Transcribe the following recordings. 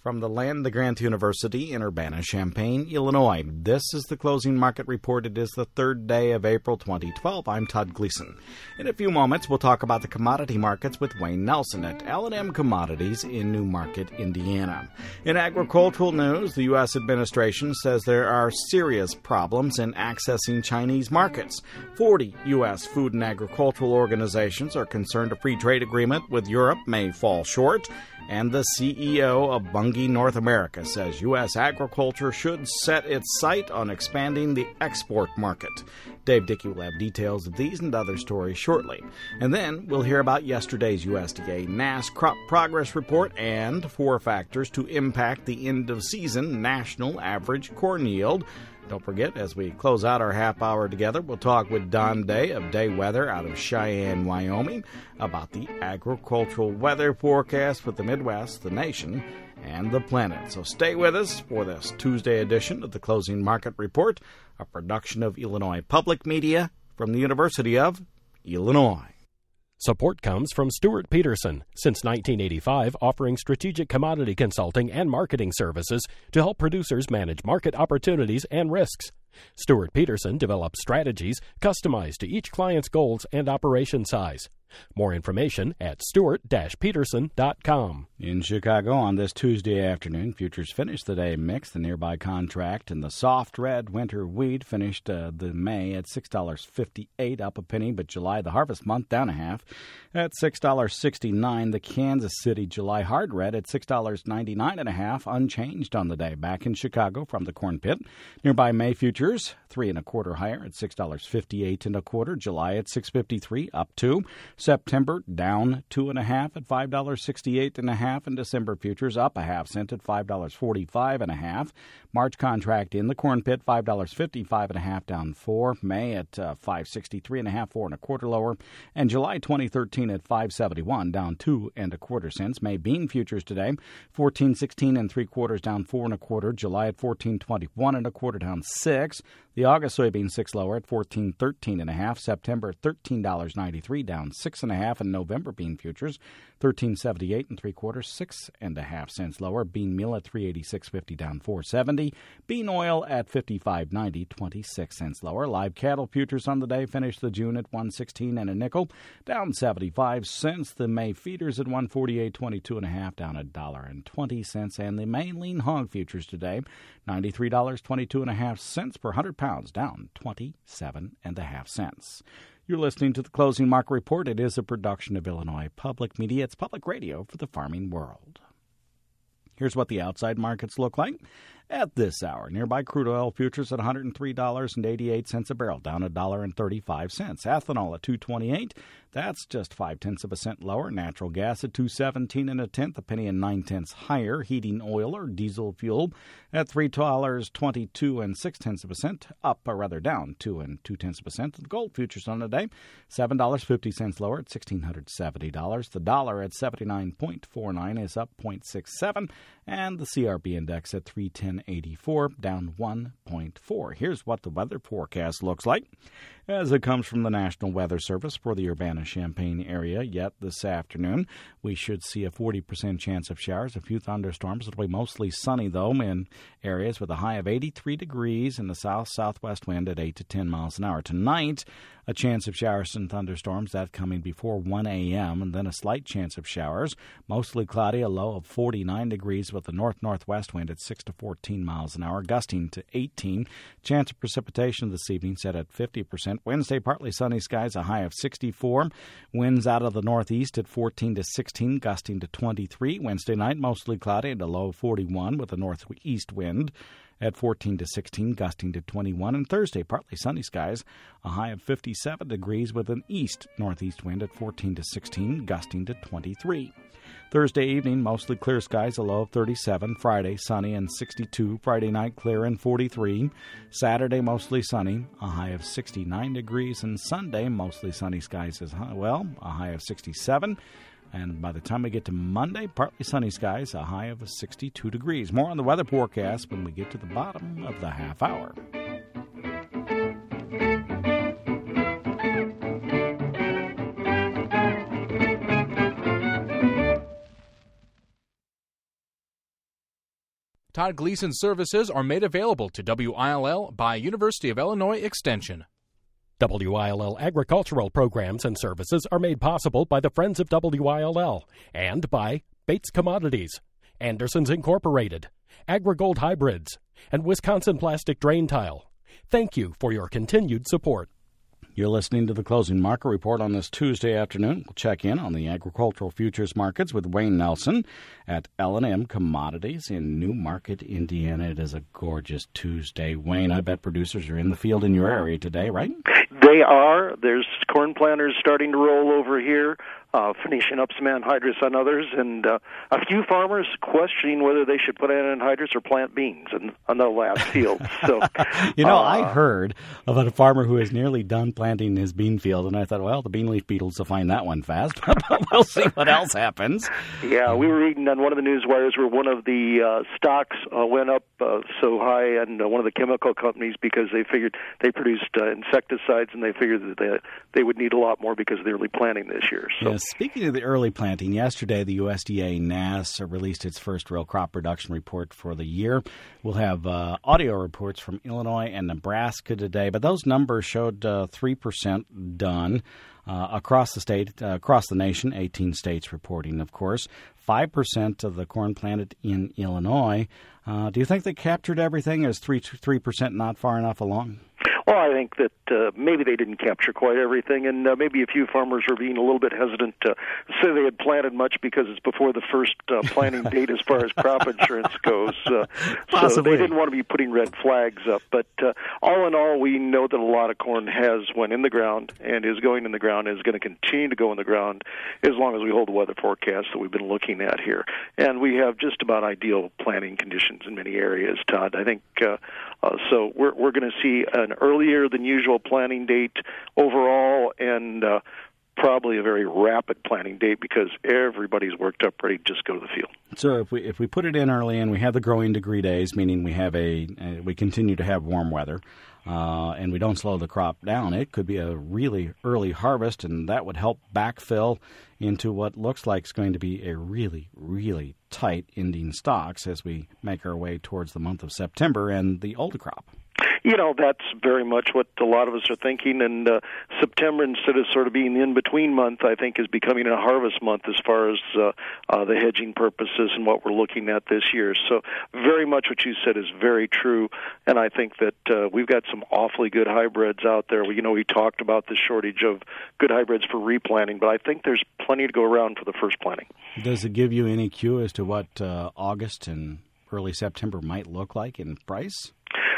From the Land-Grant University in Urbana-Champaign, Illinois, this is the Closing Market Report. It is the third day of April 2012. I'm Todd Gleason. In a few moments, we'll talk about the commodity markets with Wayne Nelson at L&M Commodities in New Market, Indiana. In agricultural news, the U.S. administration says there are serious problems in accessing Chinese markets. 40 U.S. food and agricultural organizations are concerned a free trade agreement with Europe may fall short. And the CEO of Bunge North America says U.S. agriculture should set its sight on expanding the export market. Dave Dickey will have details of these and other stories shortly. And then we'll hear about yesterday's USDA NASS Crop Progress Report and 4 factors to impact the end-of-season national average corn yield. Don't forget, as we close out our half hour together, we'll talk with Don Day of Day Weather out of Cheyenne, Wyoming, about the agricultural weather forecast for the Midwest, the nation, and the planet. So stay with us for this Tuesday edition of the Closing Market Report, a production of Illinois Public Media from the University of Illinois. Support comes from Stuart Peterson, since 1985 offering strategic commodity consulting and marketing services to help producers manage market opportunities and risks. Stuart Peterson develops strategies customized to each client's goals and operation size. More information at stuart-peterson.com. In Chicago on this Tuesday afternoon, futures finished the day mixed. The nearby contract and the soft red winter wheat finished the May at $6.58, up a penny, but July, the harvest month, down a half at $6.69. The Kansas City July hard red at $6.99 and a half, unchanged on the day. Back in Chicago from the corn pit, nearby May futures 3 1/4 higher at $6.58 1/4. July at $6.53, up 2. September down 2 1/2 at $5.68 1/2, and December futures up a half cent at $5.45 1/2. March contract in the corn pit $5.55 1/2, down 4. May at $5.63 1/2, 4 1/4 lower, and July 2013 at $5.71, down 2 1/4 cents. May bean futures today $14.16 3/4, down 4 1/4. July at $14.21 1/4, down 6. The August soybean 6 lower at $14.13 1/2. September $13.93, down 6 1/2, and November bean futures $13.78 3/4, 6 1/2 cents lower. Bean meal at $3.8650, down 4.70. Bean oil at $55.90, 26 cents lower. Live cattle futures on the day finished the June at $1.16 and a nickel, down 75 cents. The May feeders at $148.22 1/2, down $1.20, and the May lean hog futures today $93.22 1/2 per 100 pounds, down 27 1/2 cents. You're listening to the Closing Market Report. It is a production of Illinois Public Media. It's public radio for the farming world. Here's what the outside markets look like at this hour. Nearby crude oil futures at $103.88 a barrel, down $1.35. Ethanol at $2.28. That's just 0.5 cents lower. Natural gas at $2.17 1/10, a penny and 9 higher. Heating oil or diesel fuel at $3.22 0.6 cents, up or rather down 2 2/10 cents. The gold futures on the day $7.50 lower at $1,670. The dollar at 79.49 is up 0.67, and the CRB index at 310.84, down 1.4. Here's what the weather forecast looks like as it comes from the National Weather Service for the Urbana-Champaign area. Yet this afternoon, we should see a 40% chance of showers, a few thunderstorms. It'll be mostly sunny, though, in areas with a high of 83 degrees and the south-southwest wind at 8 to 10 miles an hour. Tonight, a chance of showers and thunderstorms, that coming before 1 a.m., and then a slight chance of showers. Mostly cloudy, a low of 49 degrees with a north-northwest wind at 6 to 14 miles an hour, gusting to 18. Chance of precipitation this evening set at 50%. Wednesday, partly sunny skies, a high of 64. Winds out of the northeast at 14 to 16, gusting to 23. Wednesday night, mostly cloudy and a low of 41 with a northeast wind at 14 to 16, gusting to 21. And Thursday, partly sunny skies, a high of 57 degrees with an east-northeast wind at 14 to 16, gusting to 23. Thursday evening, mostly clear skies, a low of 37. Friday, sunny and 62. Friday night, clear and 43. Saturday, mostly sunny, a high of 69 degrees. And Sunday, mostly sunny skies as well, a high of 67. And by the time we get to Monday, partly sunny skies, a high of 62 degrees. More on the weather forecast when we get to the bottom of the half hour. Todd Gleason services are made available to WILL by University of Illinois Extension. WILL agricultural programs and services are made possible by the Friends of WILL and by Bates Commodities, Andersons Incorporated, AgriGold Hybrids, and Wisconsin Plastic Drain Tile. Thank you for your continued support. You're listening to the Closing Market Report on this Tuesday afternoon. We'll check in on the agricultural futures markets with Wayne Nelson at L&M Commodities in New Market, Indiana. It is a gorgeous Tuesday. Wayne, I bet producers are in the field in your area today, right? They are. There's corn planters starting to roll over here, finishing up some anhydrous on others, and a few farmers questioning whether they should put anhydrous or plant beans on the last field. So, I heard about a farmer who is nearly done planting his bean field, and I thought, well, the bean leaf beetles will find that one fast. But we'll see what else happens. Yeah, we were reading on one of the news wires where one of the stocks went up so high on one of the chemical companies because they figured they produced insecticides, and they figured that they would need a lot more because of the early planting this year. So. Yes, speaking of the early planting, yesterday the USDA NASS released its first real crop production report for the year. We'll have audio reports from Illinois and Nebraska today, but those numbers showed 3% done across the state, across the nation, 18 states reporting, of course. 5% of the corn planted in Illinois. Do you think they captured everything? Is 3% not far enough along? Well, I think that maybe they didn't capture quite everything, and maybe a few farmers were being a little bit hesitant to say they had planted much because it's before the first planting date as far as crop insurance goes. So they didn't want to be putting red flags up. But all in all, we know that a lot of corn has went in the ground and is going in the ground and is going to continue to go in the ground as long as we hold the weather forecast that we've been looking at here. And we have just about ideal planting conditions in many areas, Todd. I think so we're going to see an earlier than usual planting date overall, and probably a very rapid planting date because everybody's worked up ready to just go to the field. So if we put it in early and we have the growing degree days, meaning we have we continue to have warm weather, and we don't slow the crop down, it could be a really early harvest, and that would help backfill into what looks like is going to be a really, really tight ending stocks as we make our way towards the month of September and the older crop. You know, that's very much what a lot of us are thinking, and September, instead of sort of being the in-between month, I think is becoming a harvest month as far as the hedging purposes and what we're looking at this year. So very much what you said is very true, and I think that we've got some awfully good hybrids out there. We talked about the shortage of good hybrids for replanting, but I think there's plenty to go around for the first planting. Does it give you any clue as to what August and early September might look like in price?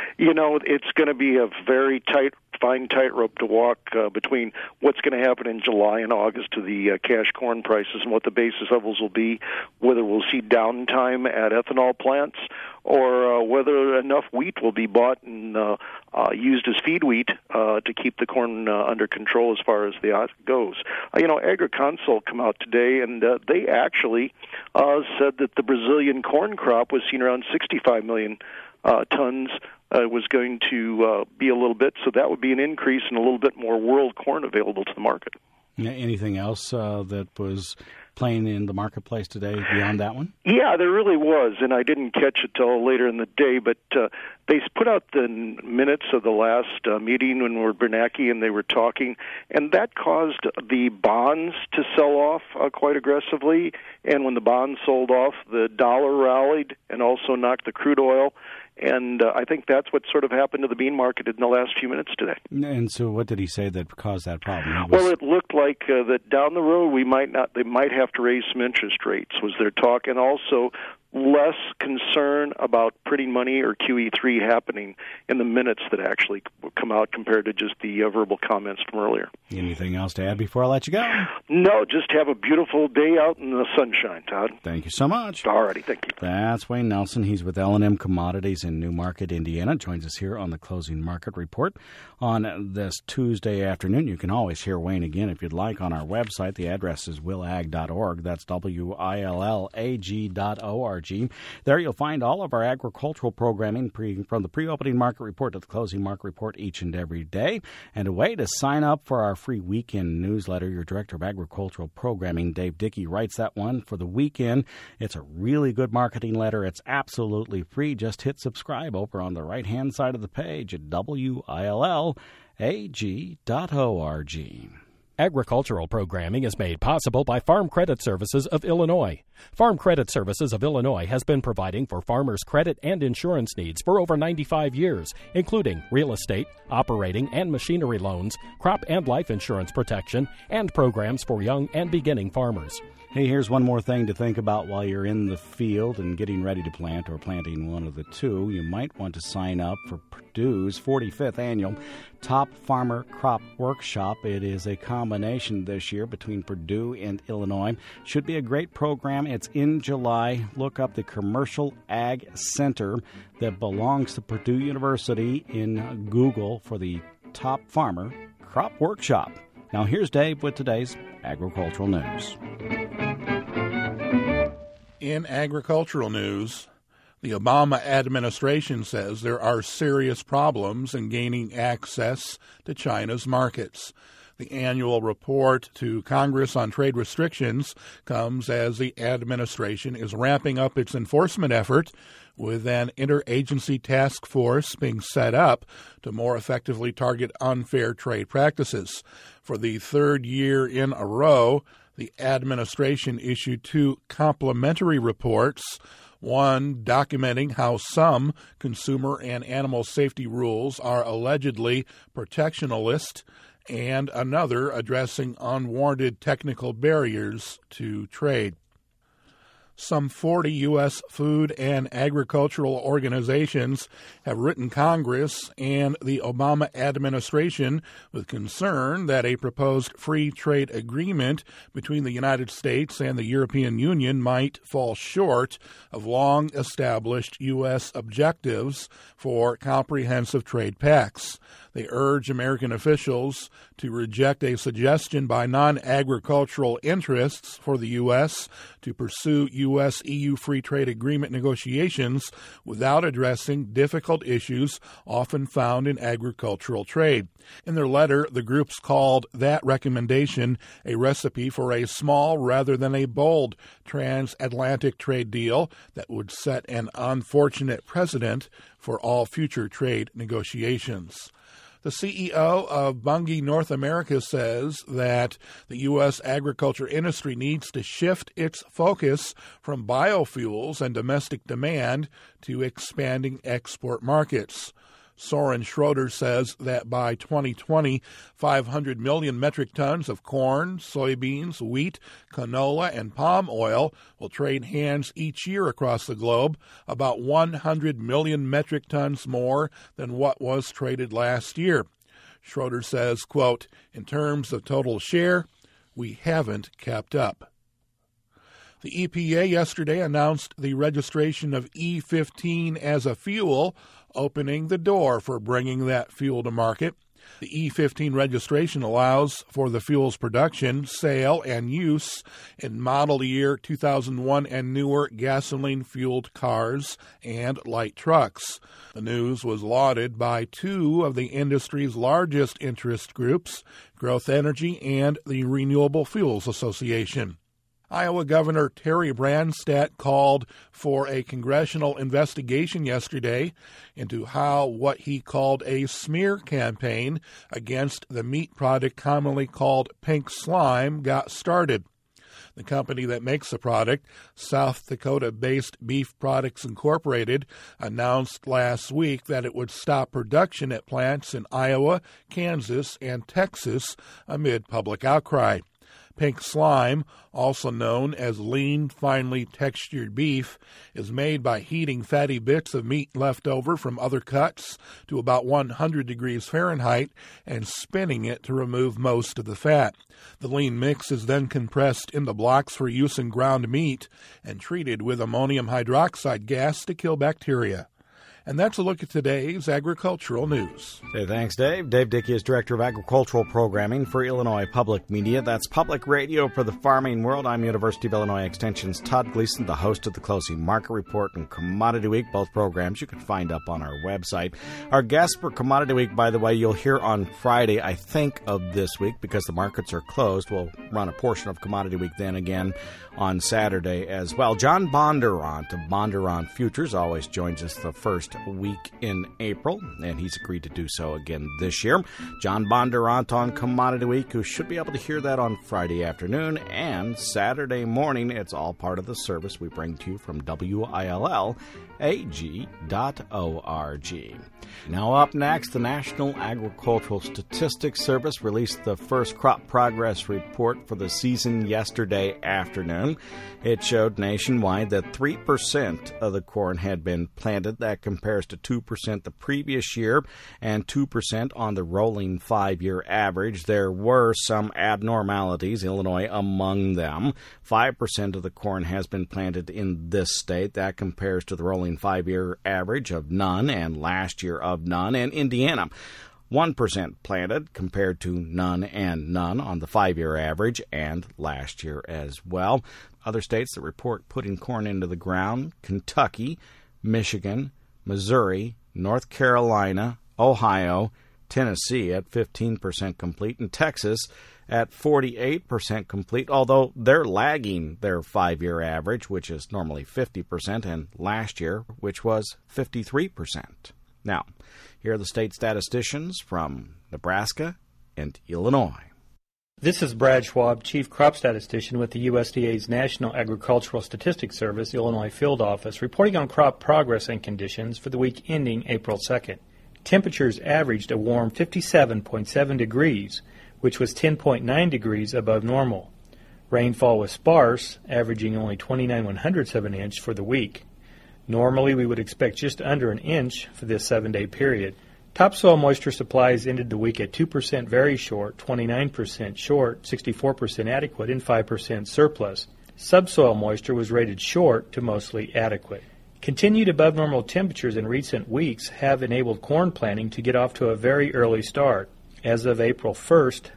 It's going to be a very fine tightrope to walk between what's going to happen in July and August to the cash corn prices and what the basis levels will be, whether we'll see downtime at ethanol plants or whether enough wheat will be bought and used as feed wheat to keep the corn under control as far as the goes. AgriConsult come out today, and they actually said that the Brazilian corn crop was seen around 65 million tons was going to be a little bit, so that would be an increase and a little bit more world corn available to the market. Anything else that was playing in the marketplace today beyond that one? Yeah, there really was, and I didn't catch it till later in the day, but they put out the minutes of the last meeting when we were Bernanke and they were talking, and that caused the bonds to sell off quite aggressively, and when the bonds sold off, the dollar rallied and also knocked the crude oil. And I think that's what sort of happened to the bean market in the last few minutes today. And so what did he say that caused that problem? Well, it looked like that down the road they might have to raise some interest rates, was their talk, and also less concern about printing money or QE3 happening in the minutes that actually come out compared to just the verbal comments from earlier. Anything else to add before I let you go? No, just have a beautiful day out in the sunshine, Todd. Thank you so much. All righty, thank you. That's Wayne Nelson. He's with L&M Commodities in New Market, Indiana. Joins us here on the Closing Market Report on this Tuesday afternoon. You can always hear Wayne again if you'd like on our website. The address is willag.org. That's willag.org. agricultural.org. There you'll find all of our agricultural programming from the pre-opening market report to the closing market report each and every day. And a way to sign up for our free weekend newsletter. Your Director of Agricultural Programming, Dave Dickey, writes that one for the weekend. It's a really good marketing letter. It's absolutely free. Just hit subscribe over on the right-hand side of the page at WILLAG.org. Agricultural programming is made possible by Farm Credit Services of Illinois. Farm Credit Services of Illinois has been providing for farmers' credit and insurance needs for over 95 years, including real estate, operating and machinery loans, crop and life insurance protection, and programs for young and beginning farmers. Hey, here's one more thing to think about while you're in the field and getting ready to plant or planting one of the two. You might want to sign up for Purdue's 45th annual Top Farmer Crop Workshop. It is a combination this year between Purdue and Illinois. Should be a great program. It's in July. Look up the Commercial Ag Center that belongs to Purdue University in Google for the Top Farmer Crop Workshop. Now here's Dave with today's agricultural news. In agricultural news, the Obama administration says there are serious problems in gaining access to China's markets. The annual report to Congress on trade restrictions comes as the administration is ramping up its enforcement effort, with an interagency task force being set up to more effectively target unfair trade practices. For the third year in a row, the administration issued two complementary reports, one documenting how some consumer and animal safety rules are allegedly protectionist, and another addressing unwarranted technical barriers to trade. Some 40 U.S. food and agricultural organizations have written Congress and the Obama administration with concern that a proposed free trade agreement between the United States and the European Union might fall short of long-established U.S. objectives for comprehensive trade pacts. They urge American officials to reject a suggestion by non-agricultural interests for the U.S. to pursue U.S.-EU free trade agreement negotiations without addressing difficult issues often found in agricultural trade. In their letter, the groups called that recommendation a recipe for a small rather than a bold transatlantic trade deal that would set an unfortunate precedent for all future trade negotiations. The CEO of Bunge North America says that the U.S. agriculture industry needs to shift its focus from biofuels and domestic demand to expanding export markets. Soren Schroeder says that by 2020, 500 million metric tons of corn, soybeans, wheat, canola, and palm oil will trade hands each year across the globe, about 100 million metric tons more than what was traded last year. Schroeder says, quote, "In terms of total share, we haven't kept up." The EPA yesterday announced the registration of E15 as a fuel, opening the door for bringing that fuel to market. The E15 registration allows for the fuel's production, sale, and use in model year 2001 and newer gasoline-fueled cars and light trucks. The news was lauded by two of the industry's largest interest groups, Growth Energy and the Renewable Fuels Association. Iowa Governor Terry Branstad called for a congressional investigation yesterday into how what he called a smear campaign against the meat product commonly called pink slime got started. The company that makes the product, South Dakota-based Beef Products Incorporated, announced last week that it would stop production at plants in Iowa, Kansas, and Texas amid public outcry. Pink slime, also known as lean, finely textured beef, is made by heating fatty bits of meat left over from other cuts to about 100 degrees Fahrenheit and spinning it to remove most of the fat. The lean mix is then compressed into blocks for use in ground meat and treated with ammonium hydroxide gas to kill bacteria. And that's a look at today's agricultural news. Hey, thanks, Dave. Dave Dickey is Director of Agricultural Programming for Illinois Public Media. That's public radio for the farming world. I'm University of Illinois Extension's Todd Gleason, the host of the Closing Market Report and Commodity Week. Both programs you can find up on our website. Our guest for Commodity Week, by the way, you'll hear on Friday, I think, of this week, because the markets are closed. We'll run a portion of Commodity Week then again on Saturday as well. John Bondurant of Bondurant Futures always joins us the first week in April, and he's agreed to do so again this year. John Bondurant on Commodity Week, who should be able to hear that on Friday afternoon and Saturday morning. It's all part of the service we bring to you from WILLAG.org. Now up next, the National Agricultural Statistics Service released the first crop progress report for the season yesterday afternoon. It showed nationwide that 3% of the corn had been planted. That compares to 2% the previous year and 2% on the rolling 5-year average. There were some abnormalities, Illinois among them. 5% of the corn has been planted in this state. That compares to the rolling 5-year average of none and last year of none. And Indiana, 1% planted compared to none and none on the 5-year average and last year as well. Other states that report putting corn into the ground: Kentucky, Michigan, Missouri, North Carolina, Ohio, Tennessee at 15% complete, and Texas at 48% complete, although they're lagging their 5-year average, which is normally 50%, and last year, which was 53%. Now, here are the state statisticians from Nebraska and Illinois. This is Brad Schwab, Chief Crop Statistician with the USDA's National Agricultural Statistics Service, Illinois Field Office, reporting on crop progress and conditions for the week ending April 2nd. Temperatures averaged a warm 57.7 degrees, which was 10.9 degrees above normal. Rainfall was sparse, averaging only 29/100ths of an inch for the week. Normally, we would expect just under an inch for this 7-day period. Topsoil moisture supplies ended the week at 2% very short, 29% short, 64% adequate, and 5% surplus. Subsoil moisture was rated short to mostly adequate. Continued above normal temperatures in recent weeks have enabled corn planting to get off to a very early start. As of April 1st,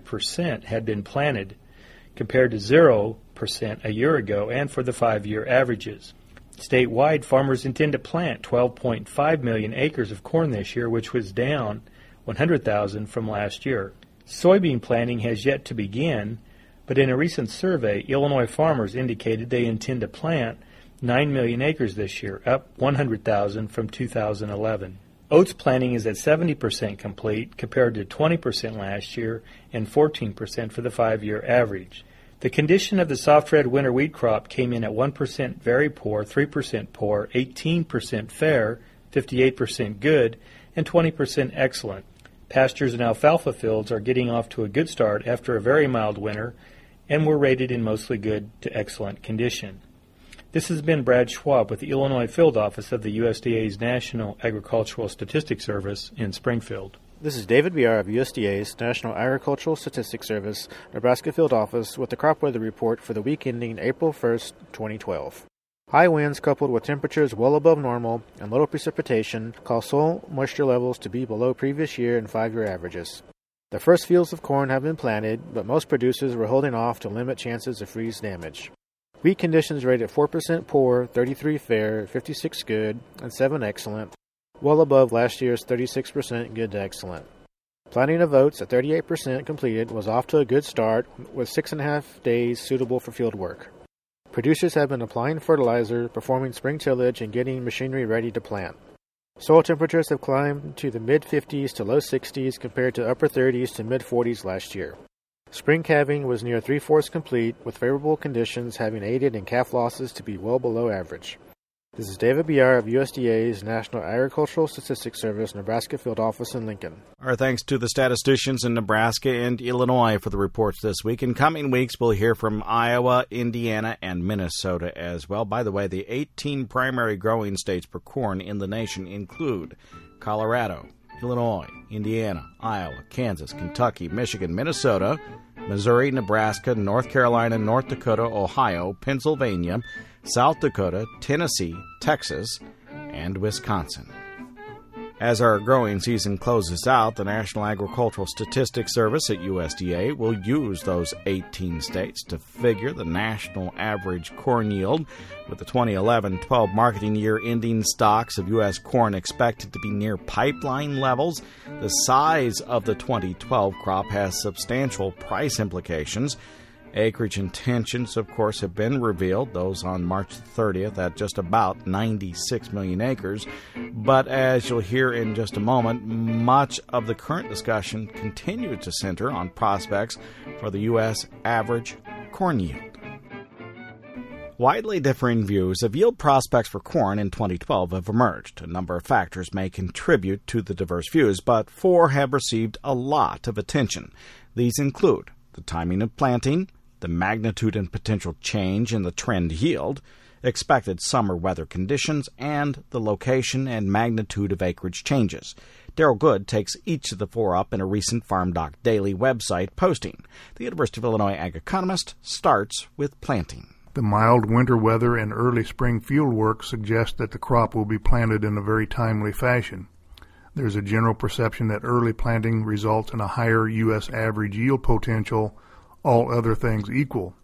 5% had been planted, compared to 0% a year ago and for the 5-year averages. Statewide, farmers intend to plant 12.5 million acres of corn this year, which was down 100,000 from last year. Soybean planting has yet to begin, but in a recent survey, Illinois farmers indicated they intend to plant 9 million acres this year, up 100,000 from 2011. Oats planting is at 70% complete, compared to 20% last year and 14% for the 5-year average. The condition of the soft red winter wheat crop came in at 1% very poor, 3% poor, 18% fair, 58% good, and 20% excellent. Pastures and alfalfa fields are getting off to a good start after a very mild winter and were rated in mostly good to excellent condition. This has been Brad Schwab with the Illinois Field Office of the USDA's National Agricultural Statistics Service in Springfield. This is David Biar of USDA's National Agricultural Statistics Service, Nebraska Field Office, with the crop weather report for the week ending April 1st, 2012. High winds coupled with temperatures well above normal and little precipitation cause soil moisture levels to be below previous year and 5-year averages. The first fields of corn have been planted, but most producers were holding off to limit chances of freeze damage. Wheat conditions rated 4% poor, 33 fair, 56 good, and 7 excellent, well above last year's 36% good to excellent. Planting of oats at 38% completed was off to a good start, with 6.5 days suitable for field work. Producers have been applying fertilizer, performing spring tillage, and getting machinery ready to plant. Soil temperatures have climbed to the mid-50s to low 60s compared to upper 30s to mid-40s last year. Spring calving was near 3/4 complete, with favorable conditions having aided in calf losses to be well below average. This is David Biar of USDA's National Agricultural Statistics Service, Nebraska Field Office in Lincoln. Our thanks to the statisticians in Nebraska and Illinois for the reports this week. In coming weeks, we'll hear from Iowa, Indiana, and Minnesota as well. By the way, the 18 primary growing states for corn in the nation include Colorado, Illinois, Indiana, Iowa, Kansas, Kentucky, Michigan, Minnesota, Missouri, Nebraska, North Carolina, North Dakota, Ohio, Pennsylvania, South Dakota, Tennessee, Texas, and Wisconsin. As our growing season closes out, the National Agricultural Statistics Service at USDA will use those 18 states to figure the national average corn yield, with the 2011-12 marketing year ending stocks of U.S. corn expected to be near pipeline levels. The size of the 2012 crop has substantial price implications. Acreage intentions, of course, have been revealed, those on March 30th at just about 96 million acres. But as you'll hear in just a moment, much of the current discussion continues to center on prospects for the U.S. average corn yield. Widely differing views of yield prospects for corn in 2012 have emerged. A number of factors may contribute to the diverse views, but 4 have received a lot of attention. These include the timing of planting, the magnitude and potential change in the trend yield, expected summer weather conditions, and the location and magnitude of acreage changes. Daryl Good takes each of the 4 up in a recent FarmDoc Daily website posting. The University of Illinois Ag Economist starts with planting. The mild winter weather and early spring field work suggest that the crop will be planted in a very timely fashion. There's a general perception that early planting results in a higher U.S. average yield potential, all other things equal.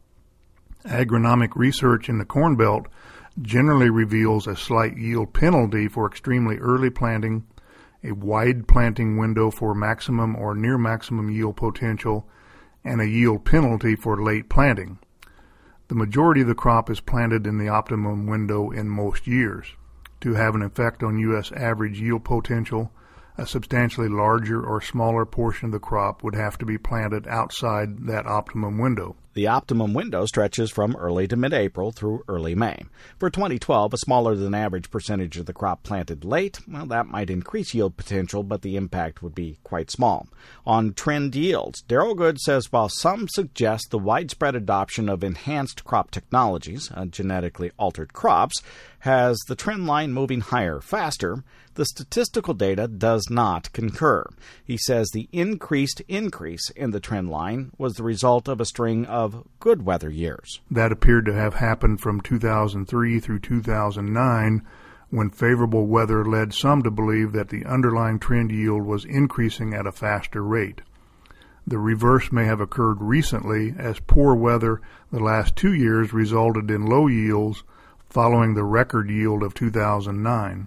Agronomic research in the Corn Belt generally reveals a slight yield penalty for extremely early planting, a wide planting window for maximum or near maximum yield potential, and a yield penalty for late planting. The majority of the crop is planted in the optimum window in most years. To have an effect on U.S. average yield potential, a substantially larger or smaller portion of the crop would have to be planted outside that optimum window. The optimum window stretches from early to mid-April through early May. For 2012, a smaller than average percentage of the crop planted late, well, that might increase yield potential, but the impact would be quite small. On trend yields, Daryl Good says while some suggest the widespread adoption of enhanced crop technologies, genetically altered crops, has the trend line moving higher faster, the statistical data does not concur. He says the increase in the trend line was the result of a string of good weather years. That appeared to have happened from 2003 through 2009, when favorable weather led some to believe that the underlying trend yield was increasing at a faster rate. The reverse may have occurred recently, as poor weather the last 2 years resulted in low yields following the record yield of 2009.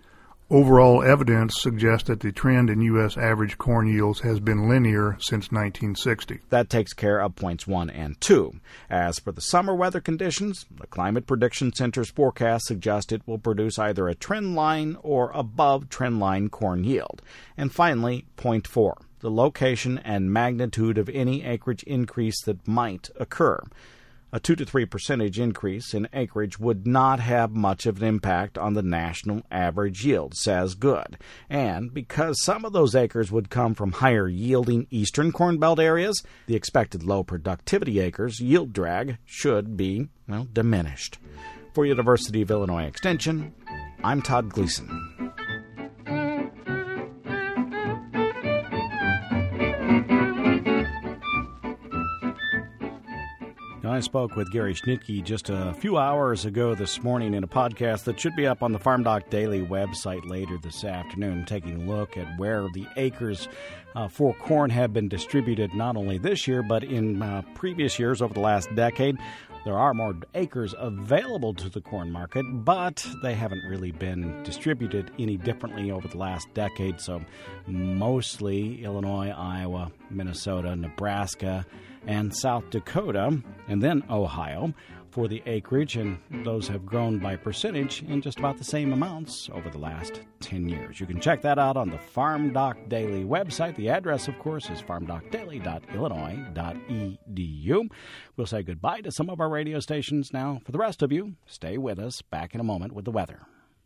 Overall evidence suggests that the trend in U.S. average corn yields has been linear since 1960. That takes care of points 1 and 2. As for the summer weather conditions, the Climate Prediction Center's forecast suggests it will produce either a trend line or above trend line corn yield. And finally, point 4, the location and magnitude of any acreage increase that might occur. A 2 to 3% increase in acreage would not have much of an impact on the national average yield, says Good. And because some of those acres would come from higher yielding eastern Corn Belt areas, the expected low productivity acres yield drag should be, diminished. For University of Illinois Extension, I'm Todd Gleason. I spoke with Gary Schnitke just a few hours ago this morning in a podcast that should be up on the FarmDoc Daily website later this afternoon, taking a look at where the acres for corn have been distributed not only this year, but in previous years over the last decade. There are more acres available to the corn market, but they haven't really been distributed any differently over the last decade. So mostly Illinois, Iowa, Minnesota, Nebraska, and South Dakota, and then Ohio for the acreage, and those have grown by percentage in just about the same amounts over the last 10 years. You can check that out on the FarmDoc Daily website. The address, of course, is farmdocdaily.illinois.edu. We'll say goodbye to some of our radio stations now. For the rest of you, stay with us. Back in a moment with the weather.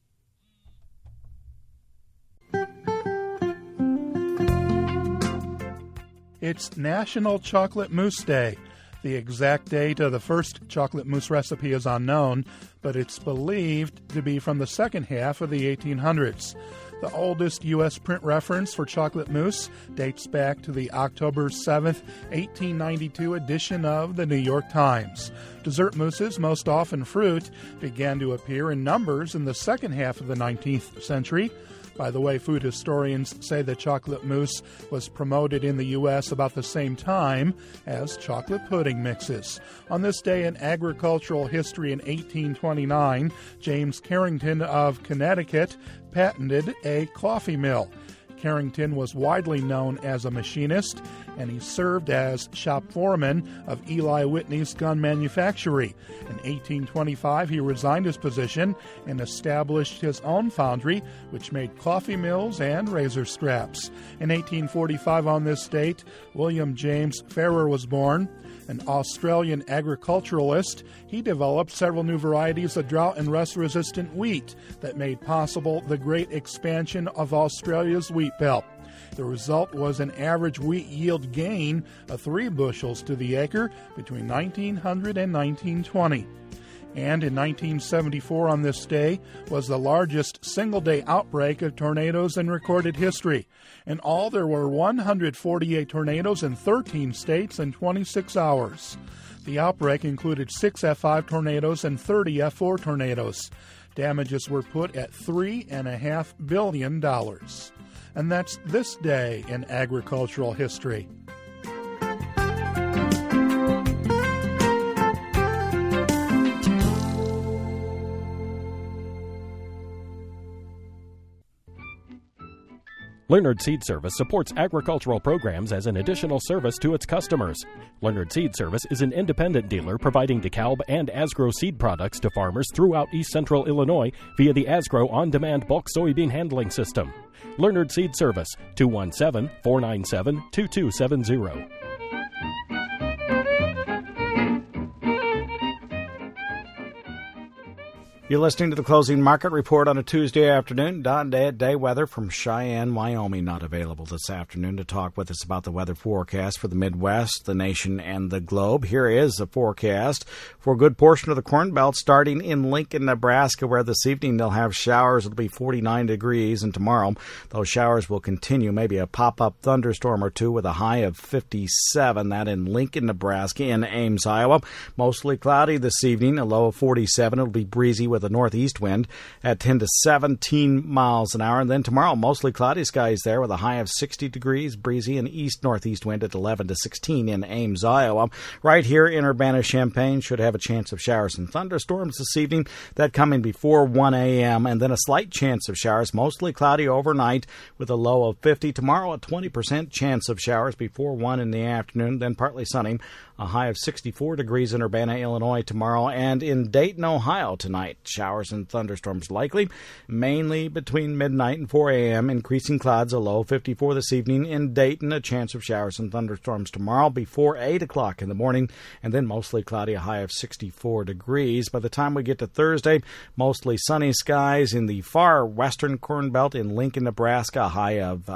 It's National Chocolate Mousse Day. The exact date of the first chocolate mousse recipe is unknown, but it's believed to be from the second half of the 1800s. The oldest U.S. print reference for chocolate mousse dates back to the October 7th, 1892 edition of the New York Times. Dessert mousses, most often fruit, began to appear in numbers in the second half of the 19th century. By the way, food historians say that chocolate mousse was promoted in the U.S. about the same time as chocolate pudding mixes. On this day in agricultural history in 1829, James Carrington of Connecticut patented a coffee mill. Carrington was widely known as a machinist, and he served as shop foreman of Eli Whitney's gun manufactory. In 1825, he resigned his position and established his own foundry, which made coffee mills and razor straps. In 1845, on this date, William James Farrer was born. An Australian agriculturalist, he developed several new varieties of drought and rust-resistant wheat that made possible the great expansion of Australia's wheat belt. The result was an average wheat yield gain of 3 bushels to the acre between 1900 and 1920. And in 1974 on this day was the largest single-day outbreak of tornadoes in recorded history. In all, there were 148 tornadoes in 13 states in 26 hours. The outbreak included 6 F5 tornadoes and 30 F4 tornadoes. Damages were put at $3.5 billion. And that's this day in agricultural history. Leonard Seed Service supports agricultural programs as an additional service to its customers. Leonard Seed Service is an independent dealer providing DeKalb and Asgrow seed products to farmers throughout East Central Illinois via the Asgrow On-Demand Bulk Soybean Handling System. Leonard Seed Service, 217-497-2270. You're listening to the Closing Market Report on a Tuesday afternoon. Don Day at Day Weather from Cheyenne, Wyoming, not available this afternoon to talk with us about the weather forecast for the Midwest, the nation, and the globe. Here is the forecast for a good portion of the Corn Belt, starting in Lincoln, Nebraska, where this evening they'll have showers. It'll be 49 degrees, and tomorrow those showers will continue, maybe a pop-up thunderstorm or two with a high of 57. That in Lincoln, Nebraska. In Ames, Iowa, mostly cloudy this evening, a low of 47. It'll be breezy with a northeast wind at 10 to 17 miles an hour. And then tomorrow, mostly cloudy skies there with a high of 60 degrees, breezy and east-northeast wind at 11 to 16 in Ames, Iowa. Right here in Urbana-Champaign, should have a chance of showers and thunderstorms this evening, that coming before 1 a.m. And then a slight chance of showers, mostly cloudy overnight with a low of 50. Tomorrow, a 20% chance of showers before 1 in the afternoon, then partly sunny. A high of 64 degrees in Urbana, Illinois tomorrow, and in Dayton, Ohio tonight. Showers and thunderstorms likely, mainly between midnight and 4 a.m. Increasing clouds, a low 54 this evening. In Dayton, a chance of showers and thunderstorms tomorrow before 8 o'clock in the morning, and then mostly cloudy, a high of 64 degrees. By the time we get to Thursday, mostly sunny skies in the far western Corn Belt in Lincoln, Nebraska, a high of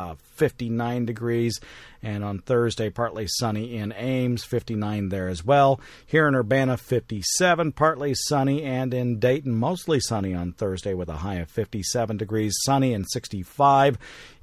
59 degrees. And on Thursday, partly sunny in Ames, 59 there as well. Here in Urbana, 57, partly sunny, and in Dayton, mostly sunny on Thursday with a high of 57 degrees, sunny and 65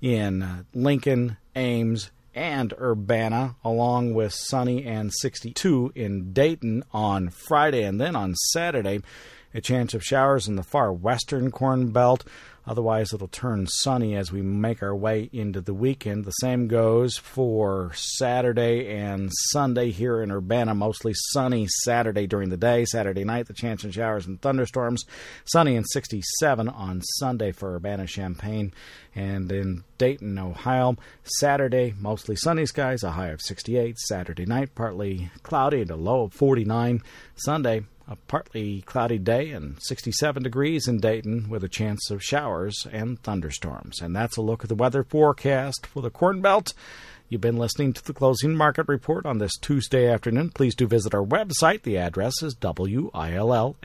in Lincoln, Ames, and Urbana, along with sunny and 62 in Dayton on Friday. And then on Saturday, a chance of showers in the far western Corn Belt. Otherwise, it'll turn sunny as we make our way into the weekend. The same goes for Saturday and Sunday here in Urbana. Mostly sunny Saturday during the day. Saturday night, the chance of showers and thunderstorms. Sunny and 67 on Sunday for Urbana-Champaign. And in Dayton, Ohio, Saturday, mostly sunny skies, a high of 68. Saturday night, partly cloudy and a low of 49. Sunday, a partly cloudy day and 67 degrees in Dayton with a chance of showers and thunderstorms. And that's a look at the weather forecast for the Corn Belt. You've been listening to the Closing Market Report on this Tuesday afternoon. Please do visit our website. The address is willag.org.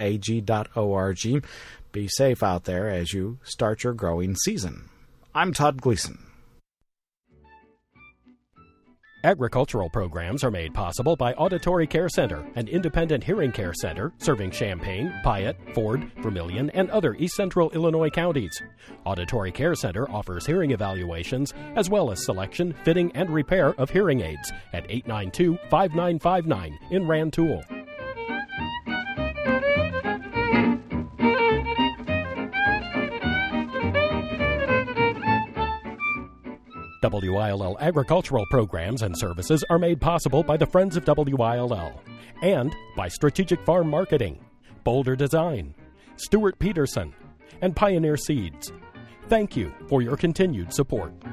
Be safe out there as you start your growing season. I'm Todd Gleason. Agricultural programs are made possible by Auditory Care Center, an independent hearing care center serving Champaign, Piatt, Ford, Vermilion, and other East Central Illinois counties. Auditory Care Center offers hearing evaluations as well as selection, fitting, and repair of hearing aids at 892-5959 in Rantoul. WILL agricultural programs and services are made possible by the Friends of WILL and by Strategic Farm Marketing, Boulder Design, Stuart Peterson, and Pioneer Seeds. Thank you for your continued support.